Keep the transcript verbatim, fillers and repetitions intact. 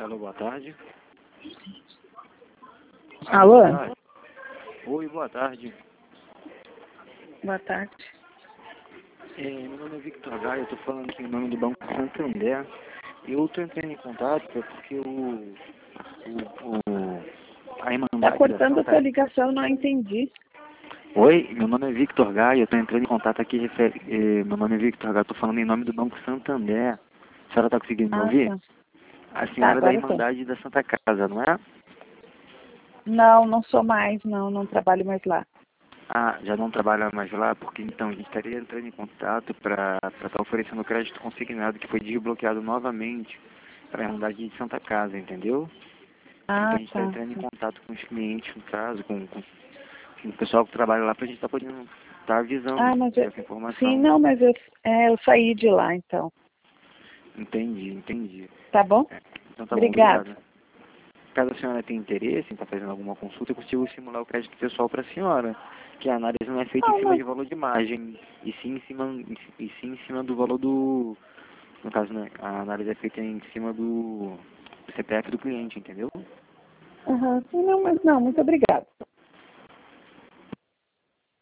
Alô, boa tarde. Alô? Boa tarde. Oi, boa tarde. Boa tarde. É, meu nome é Victor Gaia, eu estou falando aqui em nome do Banco Santander. Eu estou entrando em contato porque o, o, o a Irmandade Tá da cortando a Santa... tua ligação, não entendi. Oi, meu nome é Victor Gaia, eu estou entrando em contato aqui, refer... eh, meu nome é Victor Gaia, eu estou falando em nome do Banco Santander. A senhora está conseguindo me Ah, ouvir? tá. A Tá, senhora é da agora eu tô. Irmandade da Santa Casa, não é? Não, não sou mais, não, não trabalho mais lá. Ah, já não trabalha mais lá? Porque então a gente estaria entrando em contato para estar oferecendo crédito consignado que foi desbloqueado novamente para a Irmandade de Santa Casa, entendeu? Então Ah, a gente está tá. entrando em contato com os clientes, no caso, com, com, com o pessoal que trabalha lá para a gente estar podendo estar avisando Ah, mas eu... essa Sim, informação. não, mas eu, é, eu saí de lá, então. Entendi, entendi. Tá bom? É, então tá bom, Obrigada. obrigado. Caso a senhora tenha interesse em estar fazendo alguma consulta, eu consigo simular o crédito pessoal para a senhora, que a análise não é feita em Não, cima não. de valor de margem, e sim em cima, e sim em cima do valor do... No caso, né, a análise é feita em cima do, do C P F do cliente, entendeu? Aham, sim, não, mas não, muito obrigada.